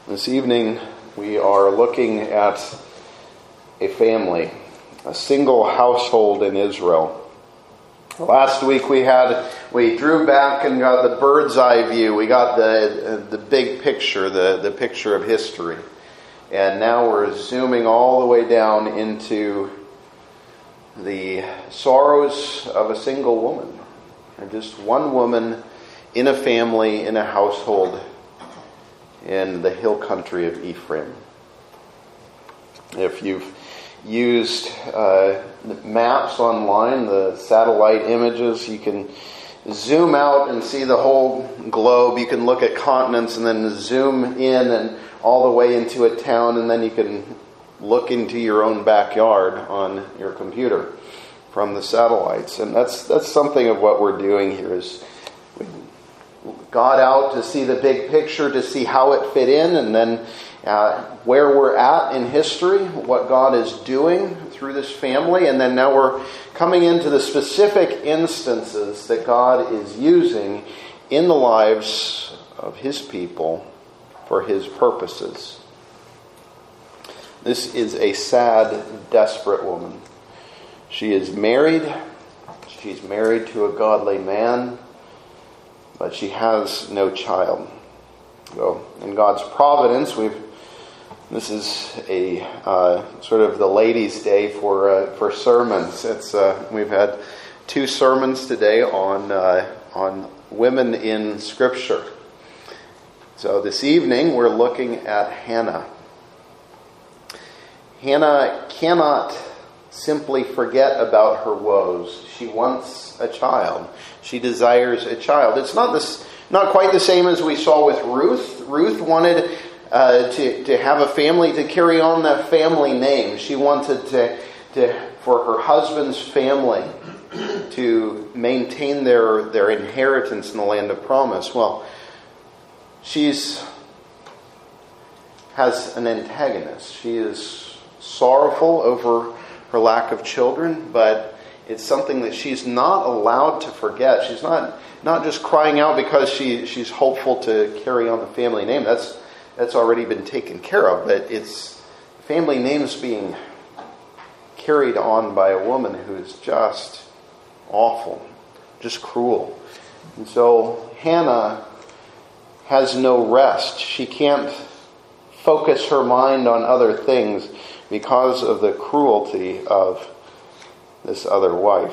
This evening we are looking at a family, a single household in Israel. Last week we drew back and got the bird's eye view. We got the big picture, the picture of history. And now we're zooming all the way down into the sorrows of a single woman. And just one woman in a family, in a household, in the hill country of Ephraim. If you've used maps online, the satellite images, you can zoom out and see the whole globe. You can look at continents and then zoom in and all the way into a town, and then you can look into your own backyard on your computer from the satellites. And that's something of what we're doing here, is we got out to see the big picture, to see how it fit in, and then where we're at in history, what God is doing through this family, and then now we're coming into the specific instances that God is using in the lives of His people for His purposes. This is a sad, desperate woman. She is married. She's married to a godly man, but she has no child. So, in God's providence, this is a sort of the ladies' day for sermons. We've had 2 sermons today on women in Scripture. So this evening we're looking at Hannah. Hannah cannot simply forget about her woes. She wants a child. She desires a child. It's not quite the same as we saw with Ruth. Ruth wanted to have a family, to carry on that family name. She wanted for her husband's family to maintain their inheritance in the land of promise. Well, has an antagonist. She is sorrowful over her lack of children, but it's something that she's not allowed to forget. She's not just crying out because she's hopeful to carry on the family name. That's already been taken care of, but it's family names being carried on by a woman who is just awful, just cruel. And so Hannah has no rest. She can't focus her mind on other things because of the cruelty of this other wife.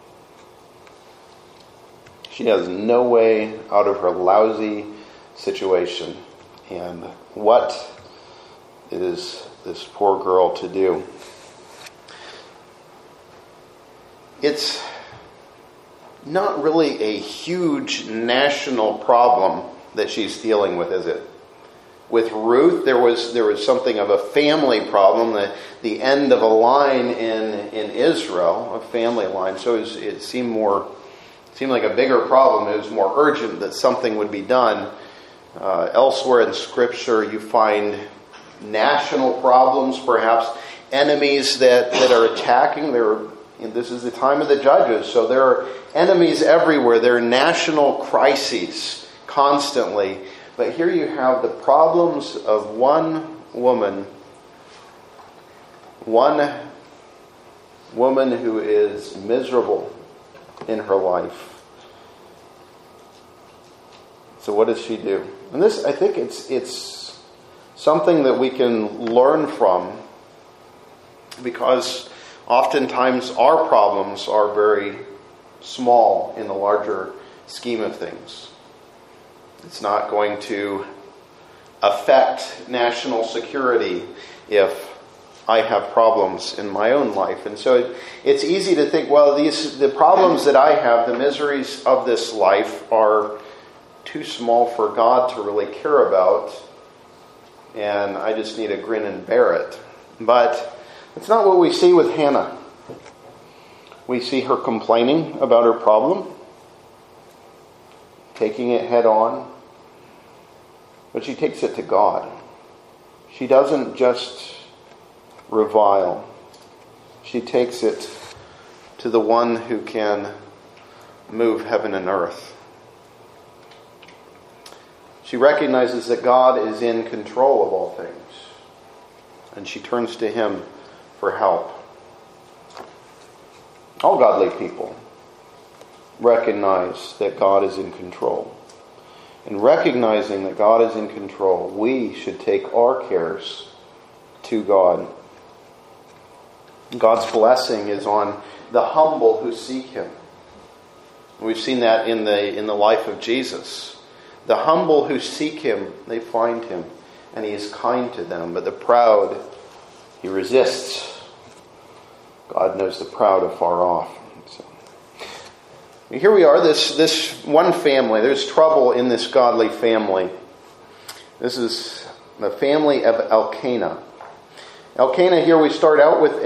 She has no way out of her lousy situation. And what is this poor girl to do? It's not really a huge national problem that she's dealing with, is it? With Ruth, there was something of a family problem, the end of a line in Israel, a family line. So it seemed like a bigger problem. It was more urgent that something would be done. Elsewhere in Scripture, you find national problems, perhaps enemies that are attacking. This is the time of the judges, so there are enemies everywhere. There are national crises constantly. But here you have the problems of one woman who is miserable in her life. So what does she do? And this, I think it's something that we can learn from, because oftentimes our problems are very small in the larger scheme of things. It's not going to affect national security if I have problems in my own life. And so it's easy to think, well, the problems that I have, the miseries of this life, are too small for God to really care about, and I just need to grin and bear it. But it's not what we see with Hannah. We see her complaining about her problem, taking it head on, but she takes it to God. She doesn't just revile. She takes it to the one who can move heaven and earth. She recognizes that God is in control of all things. And she turns to him for help. All godly people recognize that God is in control. And recognizing that God is in control, we should take our cares to God. God's blessing is on the humble who seek him. We've seen that in the life of Jesus. The humble who seek him, they find him, and he is kind to them. But the proud, he resists. God knows the proud afar off. So, here we are, this one family. There's trouble in this godly family. This is the family of Elkanah. Elkanah, here we start out with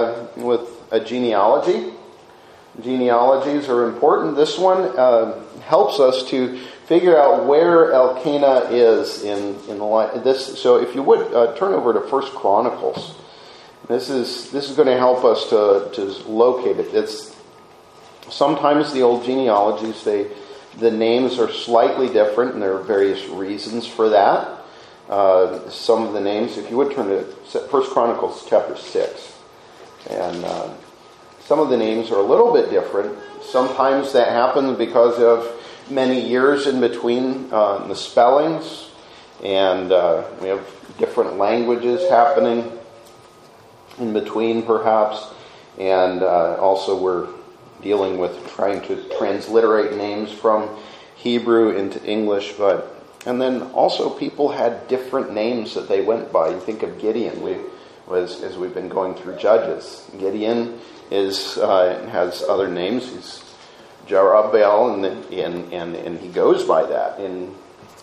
a genealogy. Genealogies are important. This one helps us to figure out where Elkanah is in the life. So if you would turn over to 1 Chronicles. This is going to help us to locate it. It's sometimes the old genealogies, the names are slightly different, and there are various reasons for that. Some of the names, if you would turn to 1 Chronicles chapter 6, and some of the names are a little bit different. Sometimes that happens because of many years in between the spellings, and we have different languages happening in between perhaps, and also we're dealing with trying to transliterate names from Hebrew into English, and then also people had different names that they went by. You think of Gideon, as we've been going through Judges. Gideon has other names. He's Jerubbaal, and he goes by that in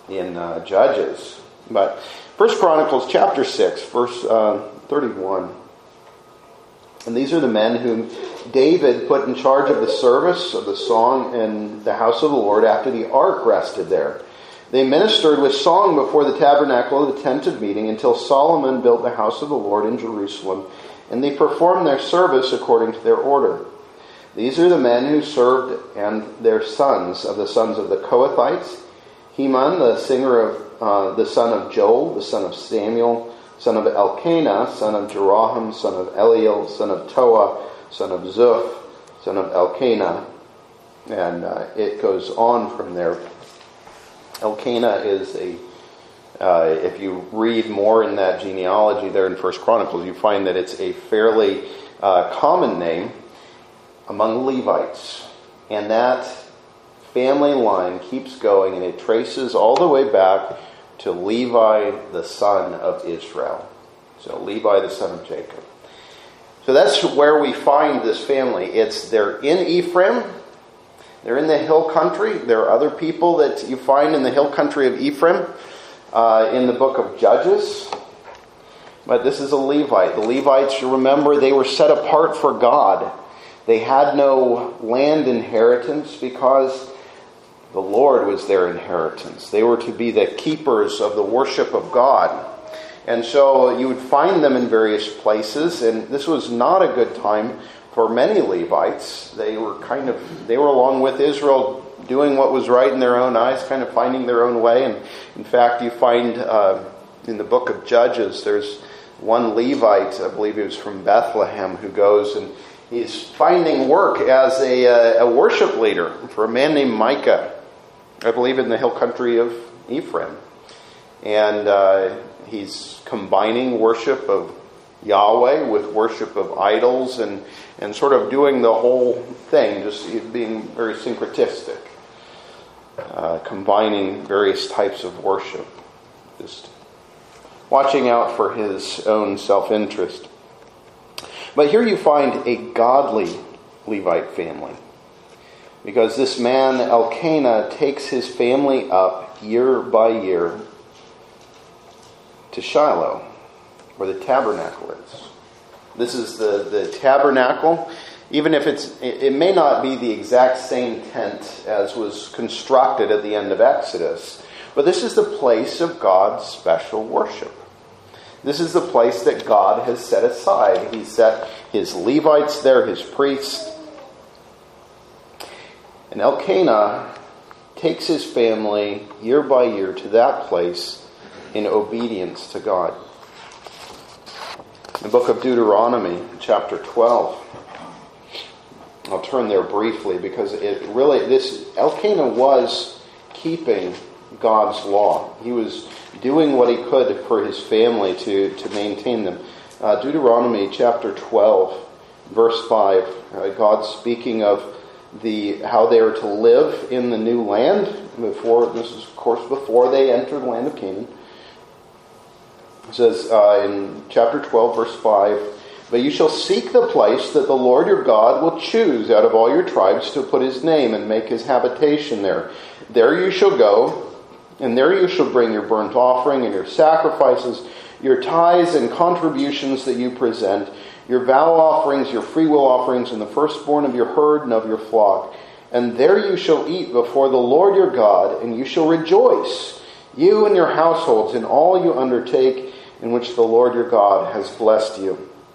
Judges. But 1 Chronicles chapter 6, verse 31. And these are the men whom David put in charge of the service of the song in the house of the Lord after the ark rested there. They ministered with song before the tabernacle of the tent of meeting until Solomon built the house of the Lord in Jerusalem, and they performed their service according to their order. These are the men who served and their sons, of the sons of the Kohathites: Heman, the singer of the son of Joel, the son of Samuel, son of Elkanah, son of Jeroham, son of Eliel, son of Toah, son of Zuph, son of Elkanah. And it goes on from there. Elkanah is if you read more in that genealogy there in 1 Chronicles, you find that it's a fairly common name among Levites. And that family line keeps going, and it traces all the way back to Levi, the son of Israel. So Levi, the son of Jacob. So that's where we find this family. They're in Ephraim. They're in the hill country. There are other people that you find in the hill country of Ephraim in the book of Judges. But this is a Levite. The Levites, you remember, they were set apart for God. They had no land inheritance because the Lord was their inheritance. They were to be the keepers of the worship of God. And so you would find them in various places, and this was not a good time for many Levites. They were along with Israel doing what was right in their own eyes, kind of finding their own way. And in fact, you find in the book of Judges, there's one Levite, I believe he was from Bethlehem, who goes and he's finding work as a worship leader for a man named Micah, I believe in the hill country of Ephraim. And he's combining worship of Yahweh with worship of idols and sort of doing the whole thing, just being very syncretistic, combining various types of worship, just watching out for his own self-interest. But here you find a godly Levite family, because this man Elkanah takes his family up year by year to Shiloh, where the tabernacle is. This is the tabernacle. Even if it may not be the exact same tent as was constructed at the end of Exodus, but this is the place of God's special worship. This is the place that God has set aside. He set his Levites there, his priests. And Elkanah takes his family year by year to that place in obedience to God. The book of Deuteronomy, chapter 12. I'll turn there briefly because Elkanah was keeping God's law. He was doing what he could for his family to maintain them. Deuteronomy chapter 12, verse 5, God speaking of how they are to live in the new land. This is, of course, before they enter the land of Canaan. It says in chapter 12, verse 5, "But you shall seek the place that the Lord your God will choose out of all your tribes to put his name and make his habitation there. There you shall go, and there you shall bring your burnt offering and your sacrifices, your tithes and contributions that you present, your vow offerings, your freewill offerings, and the firstborn of your herd and of your flock. And there you shall eat before the Lord your God, and you shall rejoice, you and your households, in all you undertake, in which the Lord your God has blessed you."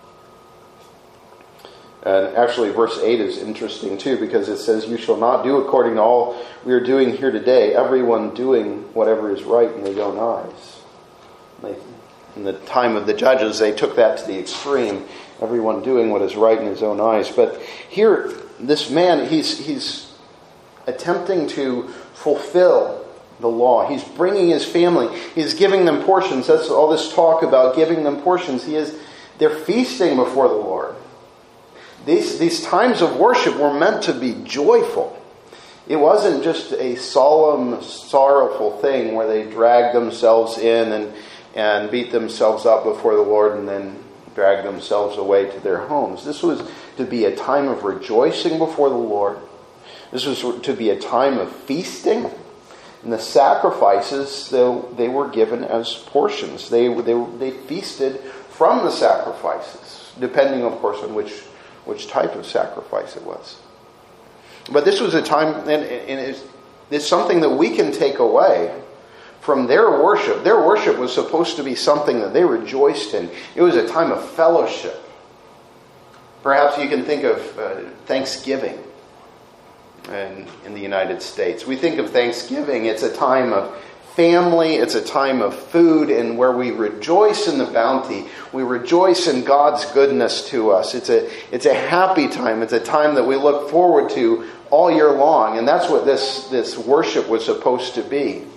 And actually, verse 8 is interesting too, because it says, "You shall not do according to all we are doing here today, everyone doing whatever is right in their own eyes." In the time of the judges, they took that to the extreme. Everyone doing what is right in his own eyes. But here, this man, he's attempting to fulfill the law. He's bringing his family. He's giving them portions. That's all this talk about giving them portions. They're feasting before the Lord. These times of worship were meant to be joyful. It wasn't just a solemn, sorrowful thing where they dragged themselves in and beat themselves up before the Lord and then drag themselves away to their homes. This was to be a time of rejoicing before the Lord. This was to be a time of feasting. And the sacrifices, they were given as portions. They feasted from the sacrifices, depending, of course, on which type of sacrifice it was. But this was a time, and it's something that we can take away from their worship. Their worship was supposed to be something that they rejoiced in. It was a time of fellowship. Perhaps you can think of Thanksgiving in the United States. We think of Thanksgiving, it's a time of family, it's a time of food, and where we rejoice in the bounty. We rejoice in God's goodness to us. It's a happy time. It's a time that we look forward to all year long. And that's what this worship was supposed to be.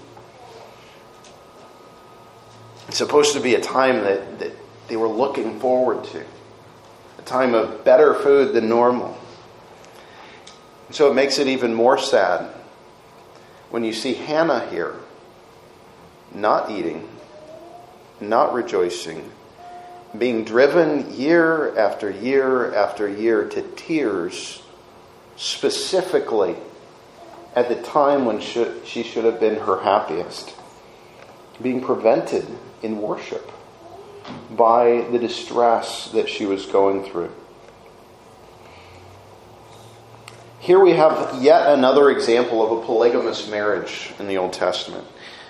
It's supposed to be a time that they were looking forward to. A time of better food than normal. And so it makes it even more sad when you see Hannah here, not eating, not rejoicing, being driven year after year after year to tears, specifically at the time when she should have been her happiest, being prevented in worship by the distress that she was going through. Here we have yet another example of a polygamous marriage in the Old Testament.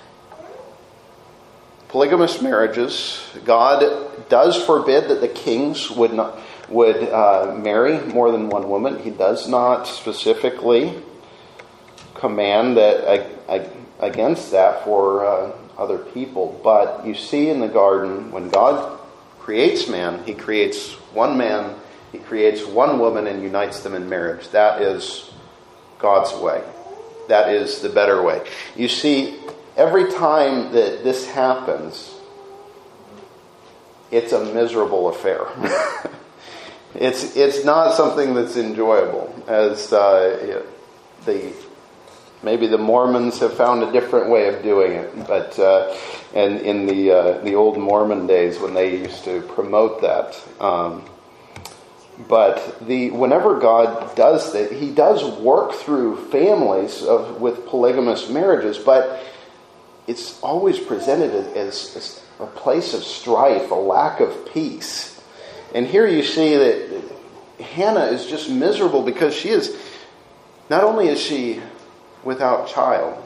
Polygamous marriages, God does forbid that the kings would marry more than one woman. He does not specifically command that against that for other people. But you see in the garden, when God creates man, he creates one man, he creates one woman and unites them in marriage. That is God's way. That is the better way. You see, every time that this happens, it's a miserable affair. It's not something that's enjoyable, as maybe the Mormons have found a different way of doing it. But and in the old Mormon days when they used to promote that. But whenever God does that, he does work through families with polygamous marriages, but it's always presented as a place of strife, a lack of peace. And here you see that Hannah is just miserable because she is, not only is she without child,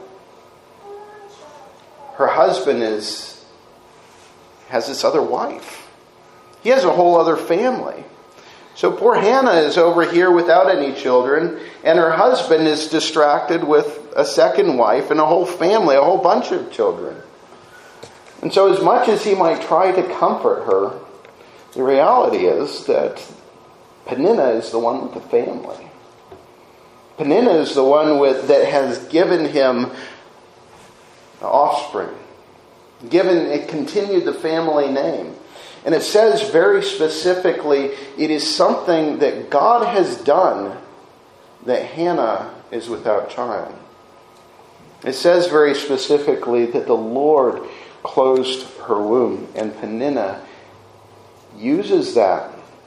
her husband has this other wife. He has a whole other family. So poor Hannah is over here without any children, and her husband is distracted with a second wife and a whole family, a whole bunch of children. And so as much as he might try to comfort her, the reality is that Peninnah is the one with the family. Peninnah is the one that has given him offspring. It continued the family name. And it says very specifically, it is something that God has done that Hannah is without child. It says very specifically that the Lord closed her womb, and Peninnah uses the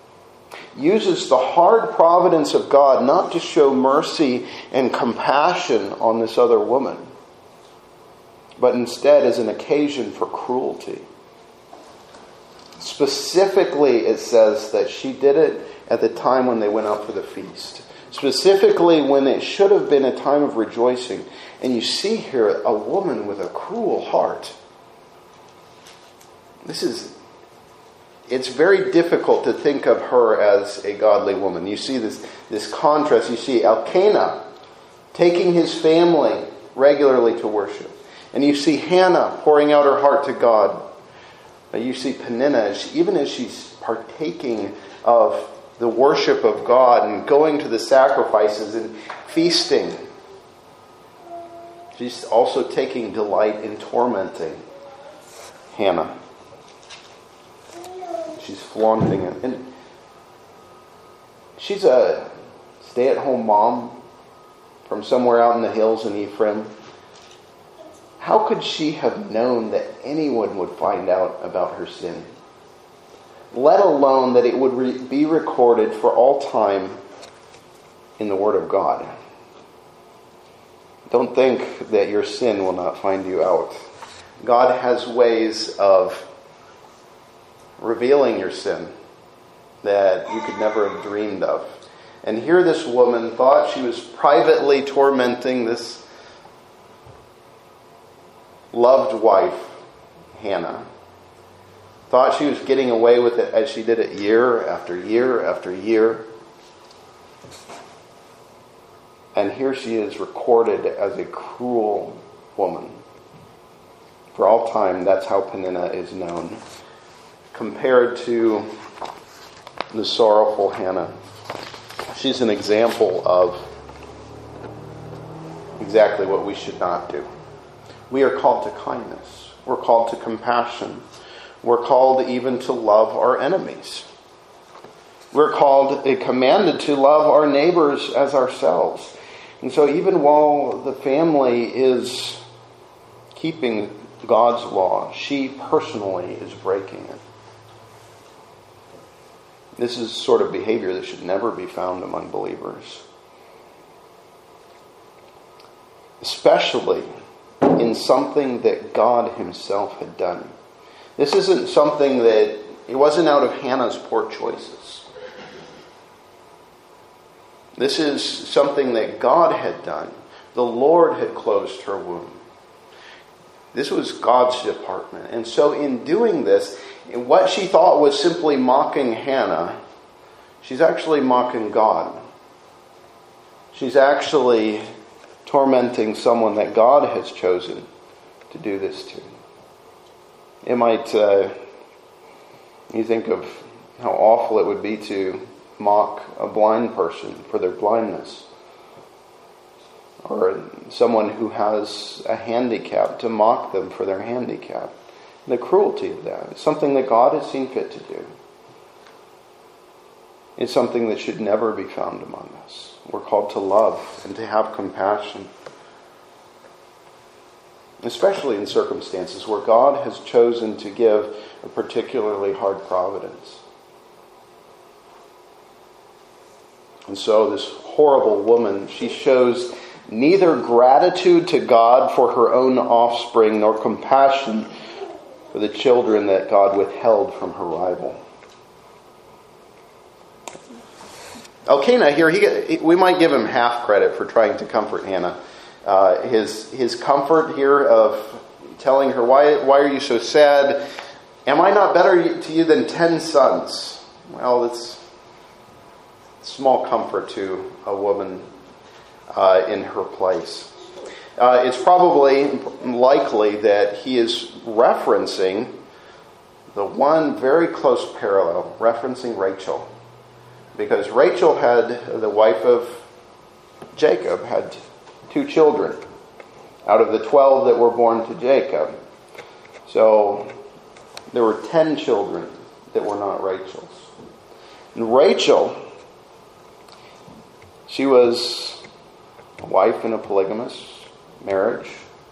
hard providence of God not to show mercy and compassion on this other woman, but instead as an occasion for cruelty. Specifically, it says that she did it at the time when they went out for the feast. Specifically, when it should have been a time of rejoicing. And you see here a woman with a cruel heart. It's very difficult to think of her as a godly woman. You see this contrast. You see Elkanah taking his family regularly to worship. And you see Hannah pouring out her heart to God. But you see Peninnah, even as she's partaking of the worship of God and going to the sacrifices and feasting, she's also taking delight in tormenting Hannah. She's flaunting it. And she's a stay-at-home mom from somewhere out in the hills in Ephraim. How could she have known that anyone would find out about her sin? Let alone that it would be recorded for all time in the Word of God. Don't think that your sin will not find you out. God has ways of revealing your sin that you could never have dreamed of. And here this woman thought she was privately tormenting this loved wife, Hannah. Thought she was getting away with it as she did it year after year after year. And here she is recorded as a cruel woman. For all time, that's how Peninnah is known. Compared to the sorrowful Hannah, she's an example of exactly what we should not do. We are called to kindness. We're called to compassion. We're called even to love our enemies. We're commanded to love our neighbors as ourselves. And so even while the family is keeping God's law, she personally is breaking it. This is sort of behavior that should never be found among believers. Especially in something that God himself had done. This isn't something that, it wasn't out of Hannah's poor choices. This is something that God had done. The Lord had closed her womb. This was God's department. And so in doing this, what she thought was simply mocking Hannah, she's actually mocking God. She's actually tormenting someone that God has chosen to do this to. It might, you think of how awful it would be to mock a blind person for their blindness. Or someone who has a handicap, to mock them for their handicap. The cruelty of that is something that God has seen fit to do. It's something that should never be found among us. We're called to love and to have compassion. Especially in circumstances where God has chosen to give a particularly hard providence. And so this horrible woman, she shows neither gratitude to God for her own offspring nor compassion for the children that God withheld from her rival. Elkanah here, we might give him half credit for trying to comfort Hannah. His comfort here of telling her, why are you so sad? Am I not better to you than 10 sons? Well, it's small comfort to a woman in her place. It's probably likely that he is referencing the one very close parallel, referencing Rachel. Because Rachel the wife of Jacob, had 2 children out of the 12 that were born to Jacob. So there were 10 children that were not Rachel's. And Rachel, she was a wife in a polygamous marriage,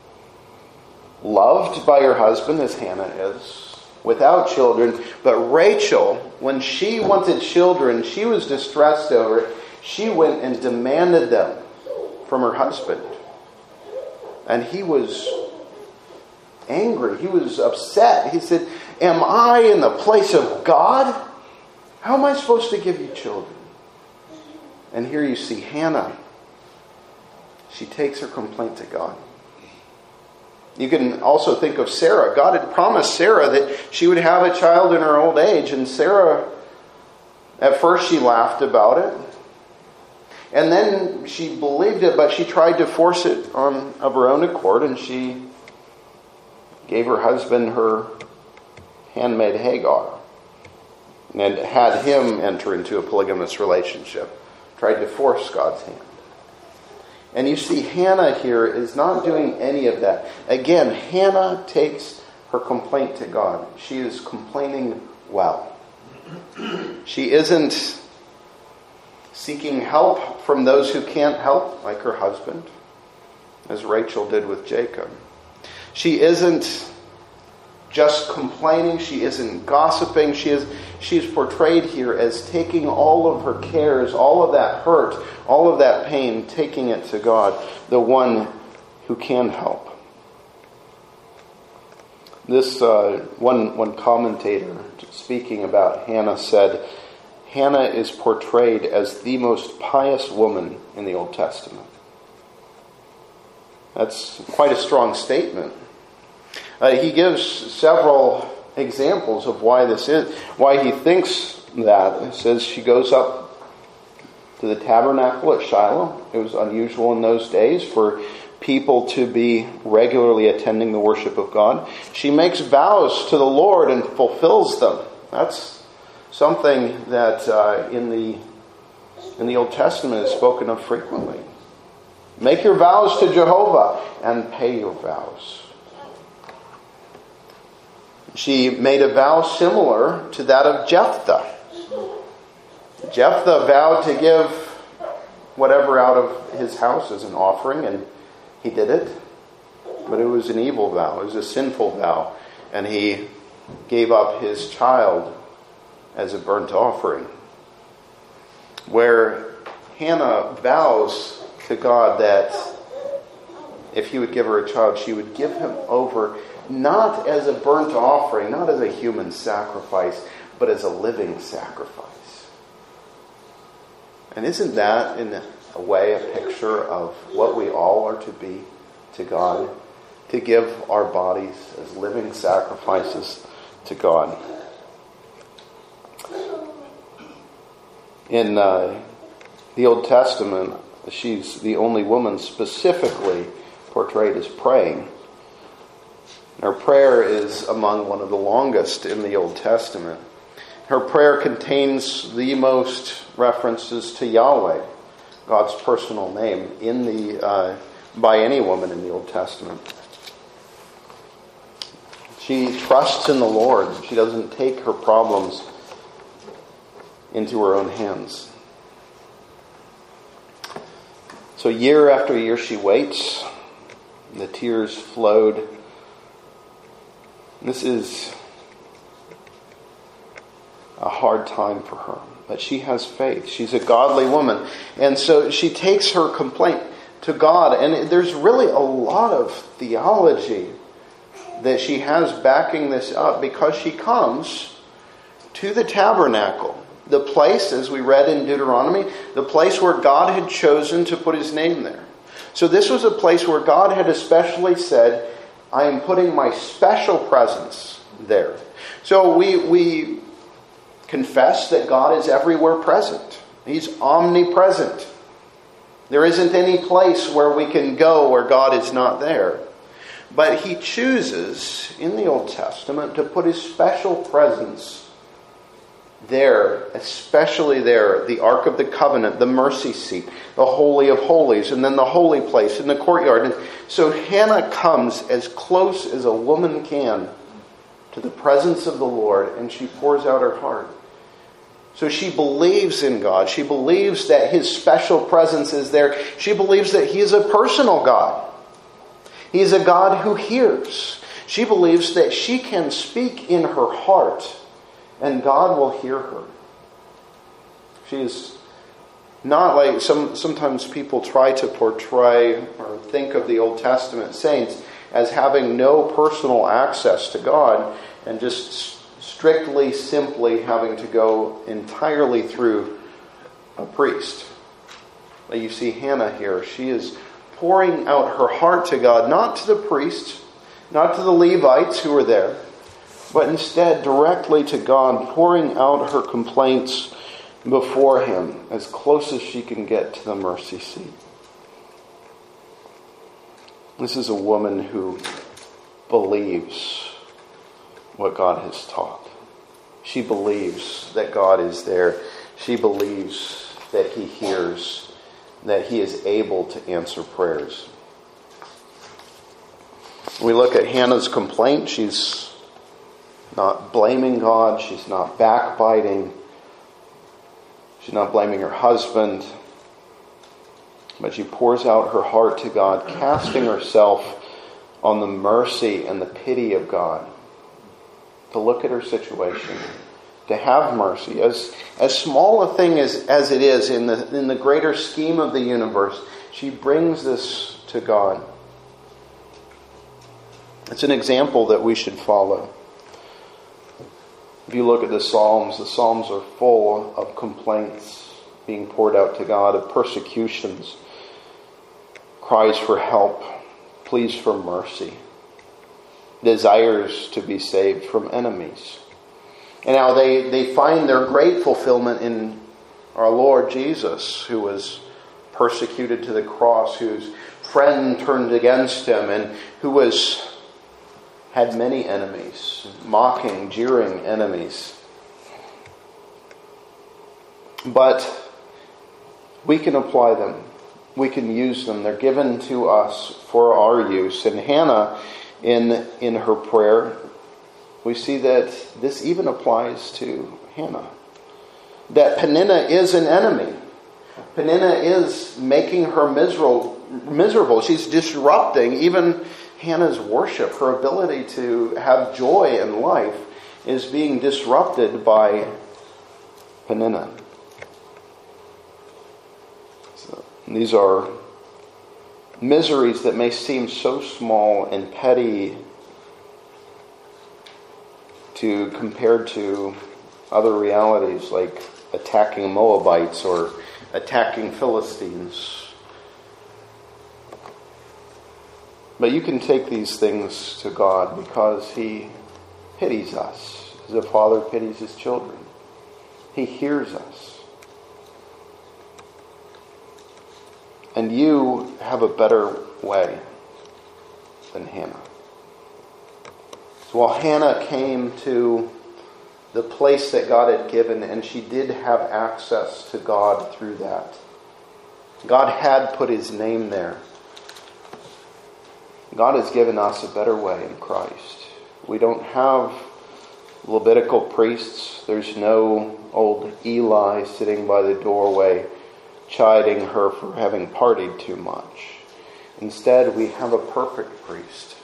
loved by her husband as Hannah is, without children. But Rachel, when she wanted children, she was distressed over it. She went and demanded them from her husband. And he was angry. He was upset. He said, "Am I in the place of God? How am I supposed to give you children?" And here you see Hannah. She takes her complaint to God. You can also think of Sarah. God had promised Sarah that she would have a child in her old age. And Sarah, at first she laughed about it. And then she believed it, but she tried to force it of her own accord. And she gave her husband her handmaid Hagar. And had him enter into a polygamous relationship. Tried to force God's hand. And you see, Hannah here is not doing any of that. Again, Hannah takes her complaint to God. She is complaining well. She isn't seeking help from those who can't help, like her husband, as Rachel did with Jacob. She isn't just complaining. She isn't gossiping. She's portrayed here as taking all of her cares, all of that hurt, all of that pain, taking it to God, the one who can help. This one commentator speaking about Hannah said, Hannah is portrayed as the most pious woman in the Old Testament. That's quite a strong statement. He gives several examples of why this is, why he thinks that. He says she goes up to the tabernacle at Shiloh. It was unusual in those days for people to be regularly attending the worship of God. She makes vows to the Lord and fulfills them. That's something that in the Old Testament is spoken of frequently. Make your vows to Jehovah and pay your vows. She made a vow similar to that of Jephthah. Jephthah vowed to give whatever out of his house as an offering, and he did it. But it was an evil vow. It was a sinful vow. And he gave up his child as a burnt offering. Where Hannah vows to God that if he would give her a child, she would give him over not as a burnt offering, not as a human sacrifice, but as a living sacrifice. And isn't that, in a way, a picture of what we all are to be to God? To give our bodies as living sacrifices to God. In the Old Testament, she's the only woman specifically portrayed as praying. Her prayer is among one of the longest in the Old Testament. Her prayer contains the most references to Yahweh, God's personal name, by any woman in the Old Testament. She trusts in the Lord. She doesn't take her problems into her own hands. So year after year she waits. The tears flowed. This is a hard time for her. But she has faith. She's a godly woman. And so she takes her complaint to God. And there's really a lot of theology that she has backing this up, because she comes to the tabernacle. The place, as we read in Deuteronomy, the place where God had chosen to put his name there. So this was a place where God had especially said, I am putting my special presence there. So we confess that God is everywhere present. He's omnipresent. There isn't any place where we can go where God is not there. But he chooses, in the Old Testament, to put his special presence there, especially there, the Ark of the Covenant, the mercy seat, the Holy of Holies, and then the holy place in the courtyard. And so Hannah comes as close as a woman can to the presence of the Lord, and she pours out her heart. So she believes in God. She believes that his special presence is there. She believes that he is a personal God. He is a God who hears. She believes that she can speak in her heart and God will hear her. She is not like sometimes people try to portray or think of the Old Testament saints as having no personal access to God and just strictly, simply having to go entirely through a priest. But you see Hannah here. She is pouring out her heart to God, not to the priests, not to the Levites who were there, but instead directly to God, pouring out her complaints before him as close as she can get to the mercy seat. This is a woman who believes what God has taught. She believes that God is there. She believes that he hears, that he is able to answer prayers. We look at Hannah's complaint. She's not blaming God. She's not backbiting. She's not blaming her husband. But she pours out her heart to God, casting herself on the mercy and the pity of God. To look at her situation, to have mercy. As small a thing as it is in the greater scheme of the universe, she brings this to God. It's an example that we should follow. If you look at the Psalms are full of complaints being poured out to God, of persecutions, cries for help, pleas for mercy, desires to be saved from enemies. And now they find their great fulfillment in our Lord Jesus, who was persecuted to the cross, whose friend turned against him, and who had many enemies, mocking, jeering enemies. But we can apply them. We can use them. They're given to us for our use. And Hannah, in her prayer, we see that this even applies to Hannah. That Peninnah is an enemy. Peninnah is making her miserable. She's disrupting even Hannah's worship. Her ability to have joy in life is being disrupted by Peninnah. So, these are miseries that may seem so small and petty compared to other realities like attacking Moabites or attacking Philistines. But you can take these things to God because he pities us as a father pities his children. He hears us. And you have a better way than Hannah. So while Hannah came to the place that God had given, and she did have access to God through that, God had put his name there. God has given us a better way in Christ. We don't have Levitical priests. There's no old Eli sitting by the doorway chiding her for having partied too much. Instead, we have a perfect priest.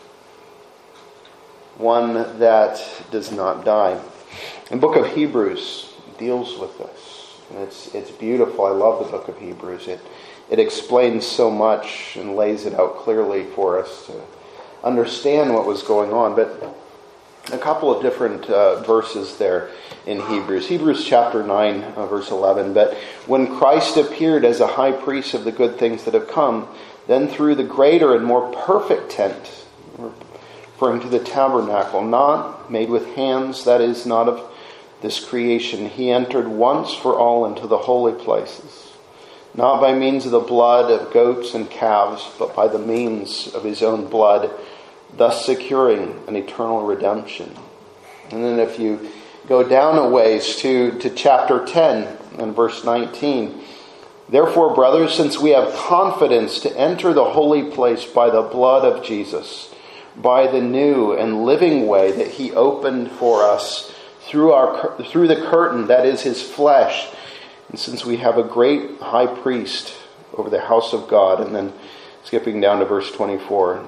One that does not die. The book of Hebrews deals with this. And it's beautiful. I love the book of Hebrews. It explains so much and lays it out clearly for us to understand what was going on. But a couple of different verses there in Hebrews. Hebrews chapter 9, verse 11. But when Christ appeared as a high priest of the good things that have come, then through the greater and more perfect tent, referring to the tabernacle, not made with hands, that is, not of this creation, he entered once for all into the holy places, not by means of the blood of goats and calves, but by the means of his own blood, thus securing an eternal redemption. And then if you go down a ways to chapter 10 and verse 19, therefore, brothers, since we have confidence to enter the holy place by the blood of Jesus, by the new and living way that he opened for us through the curtain, that is his flesh, and since we have a great high priest over the house of God. And then skipping down to verse 24,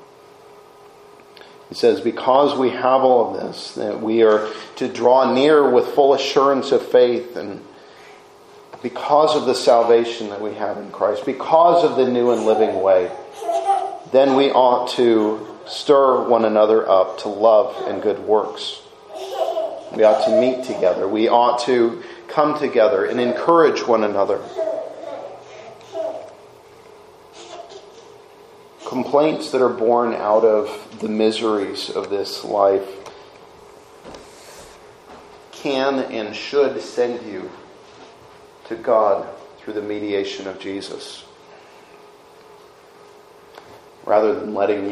he says, because we have all of this, that we are to draw near with full assurance of faith, and because of the salvation that we have in Christ, because of the new and living way, then we ought to stir one another up to love and good works. We ought to meet together. We ought to come together and encourage one another. Complaints that are born out of the miseries of this life can and should send you to God through the mediation of Jesus, rather than letting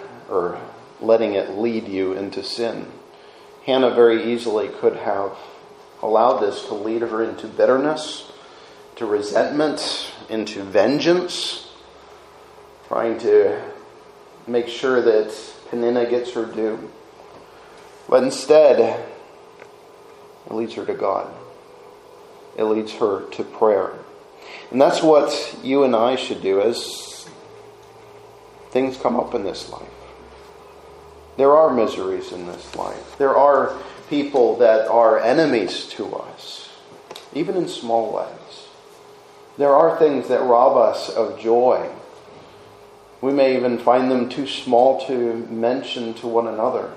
it lead you into sin. Hannah very easily could have allowed this to lead her into bitterness, to resentment, into vengeance, trying to make sure that Peninnah gets her due. But instead, it leads her to God. It leads her to prayer. And that's what you and I should do as things come up in this life. There are miseries in this life. There are people that are enemies to us, even in small ways. There are things that rob us of joy. We may even find them too small to mention to one another.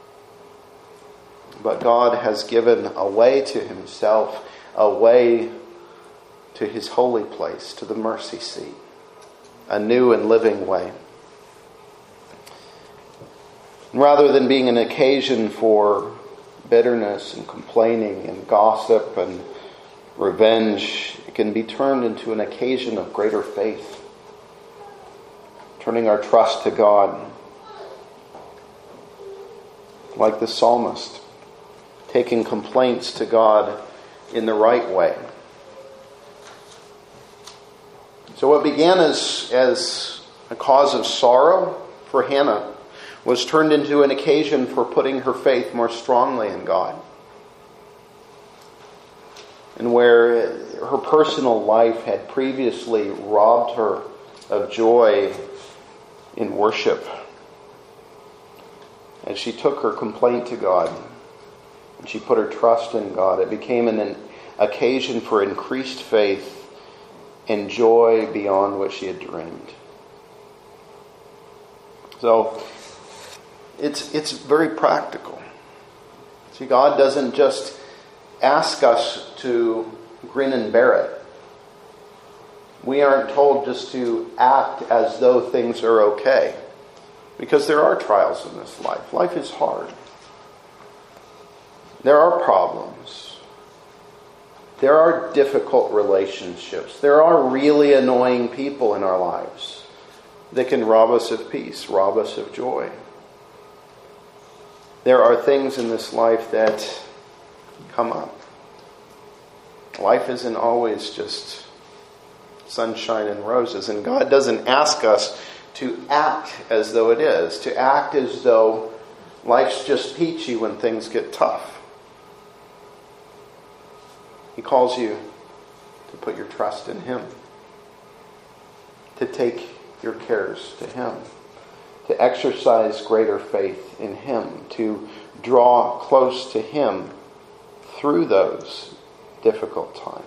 But God has given a way to himself, a way to his holy place, to the mercy seat, a new and living way. Rather than being an occasion for bitterness and complaining and gossip and revenge, it can be turned into an occasion of greater faith, turning our trust to God. Like the psalmist, taking complaints to God in the right way. So what began as a cause of sorrow for Hannah was turned into an occasion for putting her faith more strongly in God. And where her personal life had previously robbed her of joy in worship, as she took her complaint to God and she put her trust in God, it became an occasion for increased faith and joy beyond what she had dreamed. So it's very practical. See, God doesn't just ask us to grin and bear it. We aren't told just to act as though things are okay, because there are trials in this life. Life is hard. There are problems. There are difficult relationships. There are really annoying people in our lives that can rob us of peace, rob us of joy. There are things in this life that come up. Life isn't always just sunshine and roses, and God doesn't ask us to act as though it is, to act as though life's just peachy when things get tough. He calls you to put your trust in Him, to take your cares to Him, to exercise greater faith in Him, to draw close to Him through those difficult times.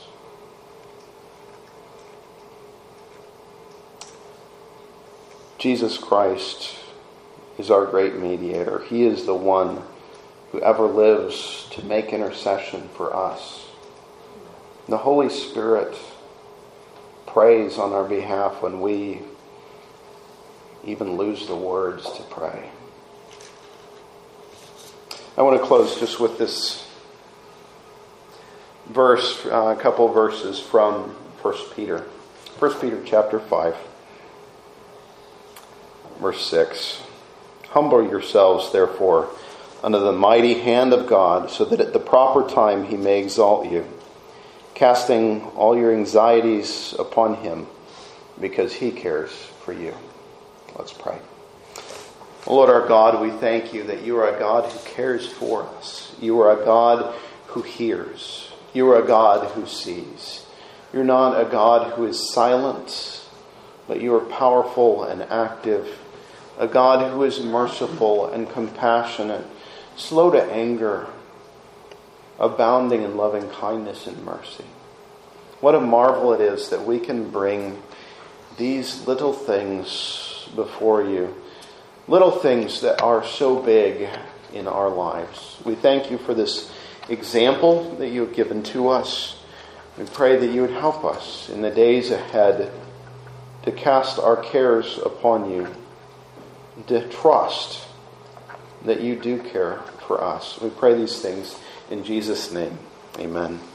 Jesus Christ is our great mediator. He is the one who ever lives to make intercession for us. The Holy Spirit prays on our behalf when we even lose the words to pray. I want to close just with this verse, a couple verses from 1 Peter. 1 Peter chapter 5, verse 6. Humble yourselves, therefore, under the mighty hand of God, so that at the proper time he may exalt you, casting all your anxieties upon him, because he cares for you. Let's pray. Lord our God, we thank you that you are a God who cares for us. You are a God who hears. You are a God who sees. You're not a God who is silent, but you are powerful and active. A God who is merciful and compassionate, slow to anger, abounding in loving kindness and mercy. What a marvel it is that we can bring these little things before you. Little things that are so big in our lives. We thank you for this example that you have given to us. We pray that you would help us in the days ahead to cast our cares upon you, to trust that you do care for us. We pray these things in Jesus' name. Amen.